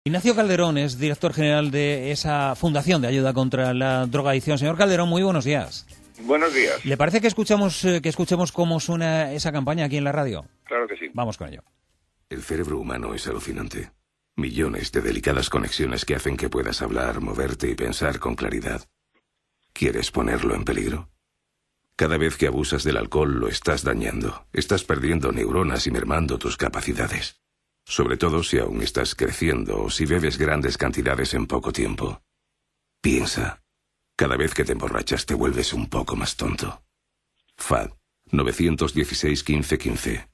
Ignacio Calderón es director general de esa Fundación de Ayuda contra la Drogadicción. Señor Calderón, muy buenos días. Buenos días. ¿Le parece que escuchemos cómo suena esa campaña aquí en la radio? Claro que sí. Vamos con ello. El cerebro humano es alucinante. Millones de delicadas conexiones que hacen que puedas hablar, moverte y pensar con claridad. ¿Quieres ponerlo en peligro? Cada vez que abusas del alcohol lo estás dañando. Estás perdiendo neuronas y mermando tus capacidades. Sobre todo si aún estás creciendo o si bebes grandes cantidades en poco tiempo. Piensa, cada vez que te emborrachas te vuelves un poco más tonto. FAD 916 15 15.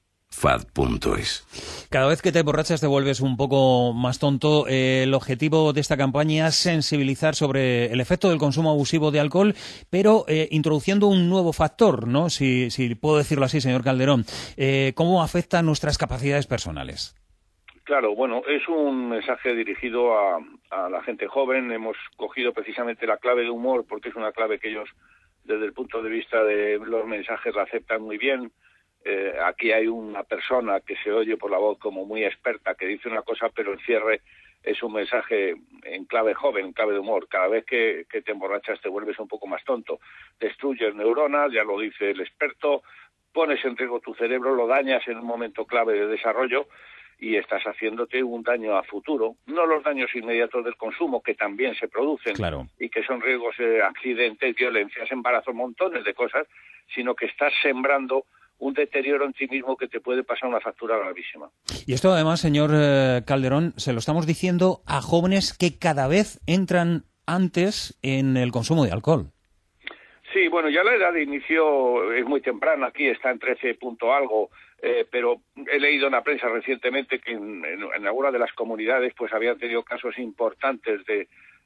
FAD.es. Cada vez que te emborrachas te vuelves un poco más tonto. El objetivo de esta campaña es sensibilizar sobre el efecto del consumo abusivo de alcohol, pero introduciendo un nuevo factor, ¿no? Si puedo decirlo así, señor Calderón. ¿Cómo afecta nuestras capacidades personales? Claro, bueno, es un mensaje dirigido a la gente joven. Hemos cogido precisamente la clave de humor porque es una clave que ellos, desde el punto de vista de los mensajes, la aceptan muy bien. Aquí hay una persona que se oye por la voz como muy experta, que dice una cosa, pero el cierre es un mensaje en clave joven, en clave de humor. Cada vez que te emborrachas te vuelves un poco más tonto. Destruyes neuronas, ya lo dice el experto, pones en riesgo tu cerebro, lo dañas en un momento clave de desarrollo y estás haciéndote un daño a futuro. No los daños inmediatos del consumo, que también se producen, claro, y que son riesgos, accidentes, violencias, embarazos, montones de cosas, sino que estás sembrando un deterioro en ti mismo que te puede pasar una factura gravísima. Y esto además, señor Calderón, se lo estamos diciendo a jóvenes que cada vez entran antes en el consumo de alcohol. Sí, bueno, ya la edad de inicio es muy temprana, aquí está en 13 punto algo, pero he leído en la prensa recientemente que en algunas de las comunidades pues habían tenido casos importantes de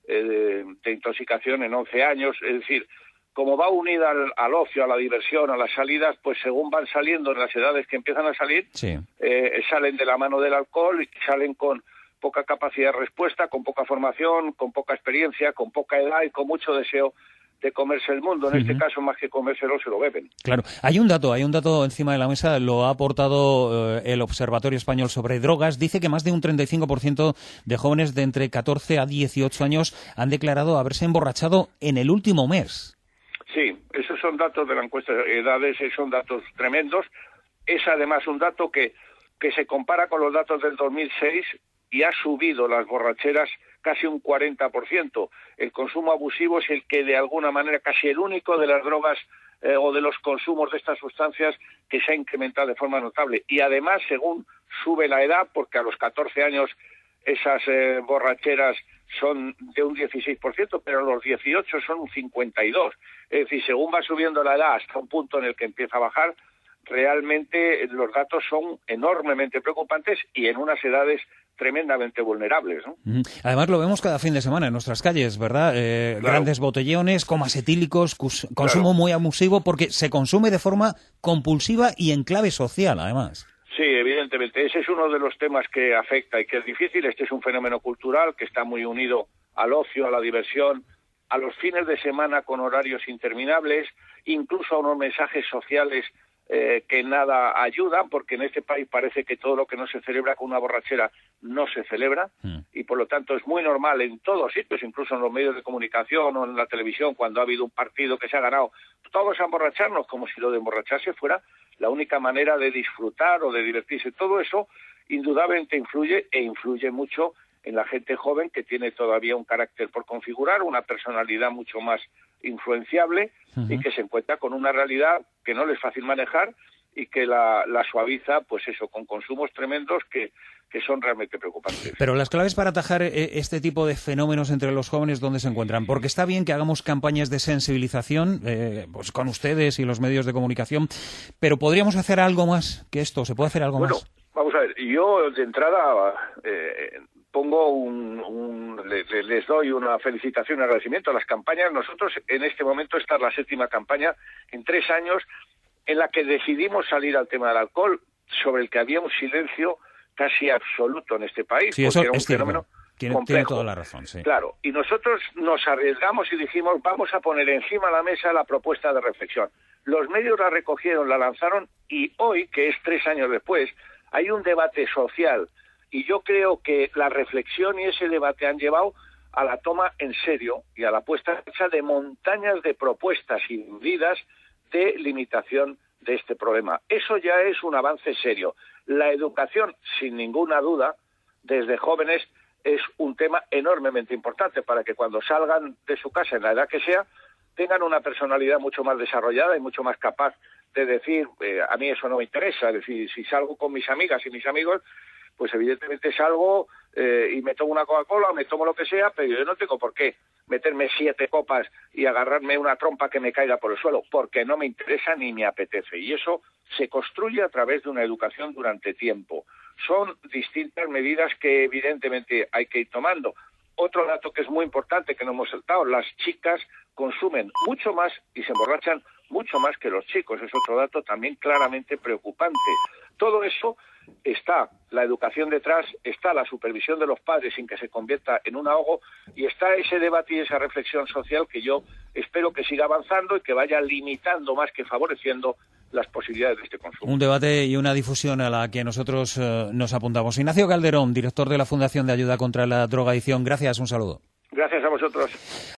intoxicación en 11 años, es decir, como va unida al ocio, a la diversión, a las salidas, pues según van saliendo en las edades que empiezan a salir, sí, salen de la mano del alcohol y salen con poca capacidad de respuesta, con poca formación, con poca experiencia, con poca edad y con mucho deseo de comerse el mundo. En este caso, más que comérselo, se lo beben. Claro. Hay un dato encima de la mesa, lo ha aportado el Observatorio Español sobre Drogas. Dice que más de un 35% de jóvenes de entre 14 a 18 años han declarado haberse emborrachado en el último mes. Sí, esos son datos de la encuesta de edades, son datos tremendos. Es además un dato que se compara con los datos del 2006 y ha subido las borracheras casi un 40%. El consumo abusivo es el que de alguna manera, casi el único de las drogas o de los consumos de estas sustancias que se ha incrementado de forma notable. Y además, según sube la edad, porque a los 14 años esas borracheras son de un 16%, pero a los 18 son un 52%. Es decir, según va subiendo la edad hasta un punto en el que empieza a bajar, realmente los datos son enormemente preocupantes y en unas edades tremendamente vulnerables, ¿no? Además lo vemos cada fin de semana en nuestras calles, ¿verdad? Claro. Grandes botellones, comas etílicos, consumo claro, muy abusivo porque se consume de forma compulsiva y en clave social, además. Sí, evidentemente. Ese es uno de los temas que afecta y que es difícil. Este es un fenómeno cultural que está muy unido al ocio, a la diversión, a los fines de semana con horarios interminables, incluso a unos mensajes sociales que nada ayudan, porque en este país parece que todo lo que no se celebra con una borrachera no se celebra, y por lo tanto es muy normal en todos sitios, incluso en los medios de comunicación o en la televisión, cuando ha habido un partido que se ha ganado, todos a emborracharnos, como si lo de emborracharse fuera la única manera de disfrutar o de divertirse. Todo eso indudablemente influye mucho en la gente joven, que tiene todavía un carácter por configurar, una personalidad mucho más influenciable y que se encuentra con una realidad que no le es fácil manejar y que la suaviza, pues eso, con consumos tremendos que son realmente preocupantes. Pero las claves para atajar este tipo de fenómenos entre los jóvenes, ¿dónde se encuentran? Porque está bien que hagamos campañas de sensibilización, pues con ustedes y los medios de comunicación, pero ¿podríamos hacer algo más que esto? ¿Se puede hacer algo más? Bueno, vamos a ver, yo de entrada pongo les doy una felicitación y agradecimiento a las campañas. Nosotros en este momento esta es la 7ª campaña en 3 años en la que decidimos salir al tema del alcohol, sobre el que había un silencio casi absoluto en este país. Sí, porque eso era un es cierto. fenómeno Tiene toda la razón, sí. Claro, y nosotros nos arriesgamos y dijimos, vamos a poner encima de la mesa la propuesta de reflexión. Los medios la recogieron, la lanzaron, y hoy, que es 3 años después, hay un debate social Y yo creo que la reflexión y ese debate han llevado a la toma en serio y a la puesta en marcha de montañas de propuestas y medidas de limitación de este problema. Eso ya es un avance serio. La educación, sin ninguna duda, desde jóvenes, es un tema enormemente importante para que cuando salgan de su casa, en la edad que sea, tengan una personalidad mucho más desarrollada y mucho más capaz de decir, a mí eso no me interesa. Es decir, si salgo con mis amigas y mis amigos, pues evidentemente salgo y me tomo una Coca-Cola o me tomo lo que sea, pero yo no tengo por qué meterme 7 copas y agarrarme una trompa que me caiga por el suelo, porque no me interesa ni me apetece. Y eso se construye a través de una educación durante tiempo. Son distintas medidas que evidentemente hay que ir tomando. Otro dato que es muy importante que no hemos saltado, las chicas consumen mucho más y se emborrachan mucho más que los chicos. Es otro dato también claramente preocupante. Todo eso está la educación detrás, está la supervisión de los padres sin que se convierta en un ahogo y está ese debate y esa reflexión social que yo espero que siga avanzando y que vaya limitando más que favoreciendo las posibilidades de este consumo. Un debate y una difusión a la que nosotros nos apuntamos. Ignacio Calderón, director de la Fundación de Ayuda contra la Drogadicción. Gracias, un saludo. Gracias a vosotros.